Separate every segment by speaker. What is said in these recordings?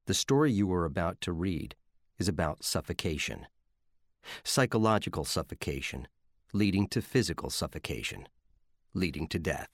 Speaker 1: The story you are about to read is about suffocation. Psychological suffocation, leading to physical suffocation, leading to death.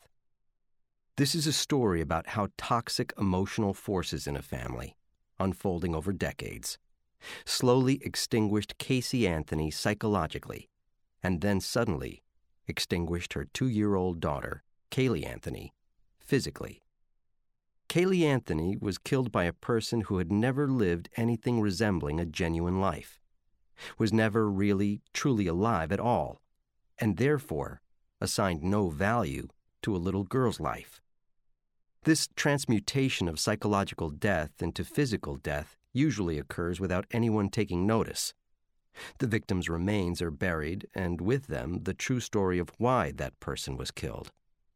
Speaker 1: This is a story about how toxic emotional forces in a family, unfolding over decades, slowly extinguished Casey Anthony psychologically, and then suddenly extinguished her 2-year-old daughter, Caylee Anthony, physically. Caylee Anthony was killed by a person who had never lived anything resembling a genuine life, was never really, truly alive at all, and therefore assigned no value to a little girl's life. This transmutation of psychological death into physical death usually occurs without anyone taking notice. The victim's remains are buried, and with them the true story of why that person was killed.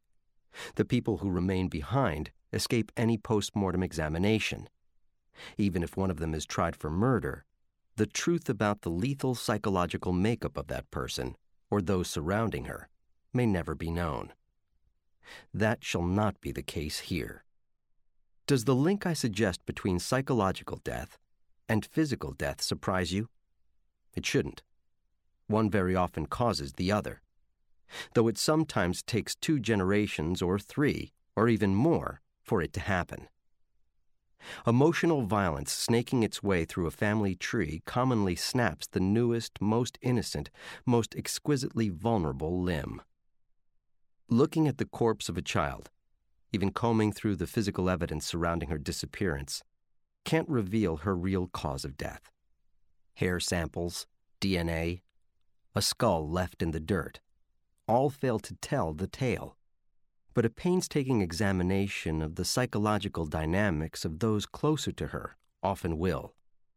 Speaker 1: The people who remain behind escape any post-mortem examination. Even if one of them is tried for murder, the truth about the lethal psychological makeup of that person, or those surrounding her, may never be known. That shall not be the case here. Does the link I suggest between psychological death and physical death surprise you? It shouldn't. One very often causes the other, though it sometimes takes 2 generations or 3, or even more, for it to happen. Emotional violence snaking its way through a family tree commonly snaps the newest, most innocent, most exquisitely vulnerable limb. Looking at the corpse of a child, even combing through the physical evidence surrounding her disappearance, can't reveal her real cause of death. Hair samples, DNA, a skull left in the dirt, all fail to tell the tale. But a painstaking examination of the psychological dynamics of those closer to her often will.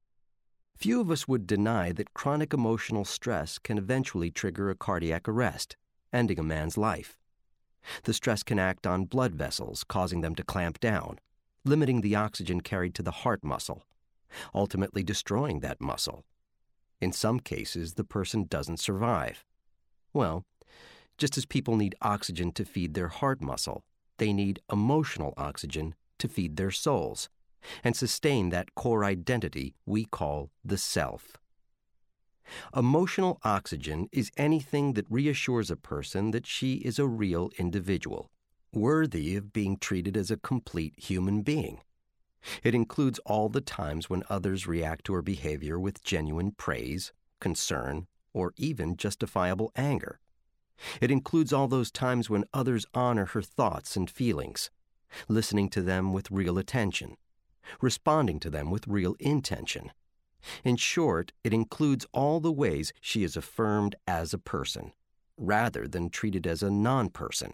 Speaker 1: Few of us would deny that chronic emotional stress can eventually trigger a cardiac arrest, ending a man's life. The stress can act on blood vessels, causing them to clamp down, limiting the oxygen carried to the heart muscle, ultimately destroying that muscle. In some cases, the person doesn't survive. Well, just as people need oxygen to feed their heart muscle, they need emotional oxygen to feed their souls and sustain that core identity we call the self. Emotional oxygen is anything that reassures a person that she is a real individual, worthy of being treated as a complete human being. It includes all the times when others react to her behavior with genuine praise, concern, or even justifiable anger. It includes all those times when others honor her thoughts and feelings, listening to them with real attention, responding to them with real intention. In short, it includes all the ways she is affirmed as a person, rather than treated as a non-person.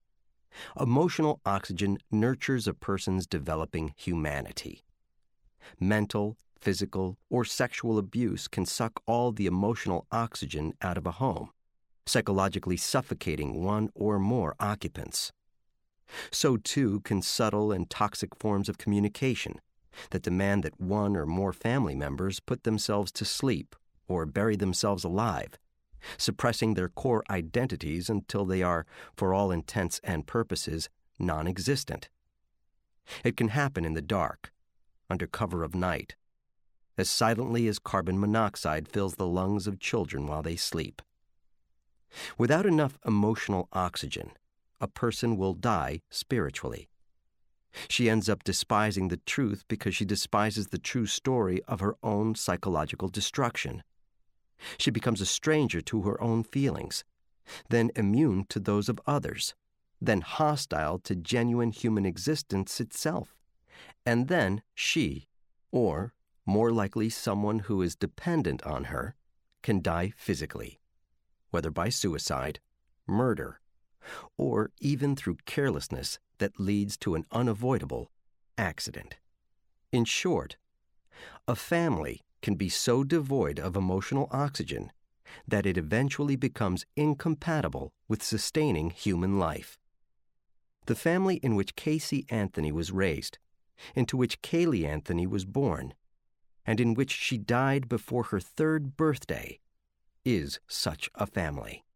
Speaker 1: Emotional oxygen nurtures a person's developing humanity. Mental, physical, or sexual abuse can suck all the emotional oxygen out of a home, psychologically suffocating one or more occupants. So too can subtle and toxic forms of communication that demand that one or more family members put themselves to sleep or bury themselves alive, suppressing their core identities until they are, for all intents and purposes, non-existent. It can happen in the dark, under cover of night, as silently as carbon monoxide fills the lungs of children while they sleep. Without enough emotional oxygen, a person will die spiritually. She ends up despising the truth because she despises the true story of her own psychological destruction. She becomes a stranger to her own feelings, then immune to those of others, then hostile to genuine human existence itself. And then she, or more likely someone who is dependent on her, can die physically, whether by suicide, murder, or even through carelessness that leads to an unavoidable accident. In short, a family can be so devoid of emotional oxygen that it eventually becomes incompatible with sustaining human life. The family in which Casey Anthony was raised, into which Caylee Anthony was born, and in which she died before her 3rd birthday, is such a family.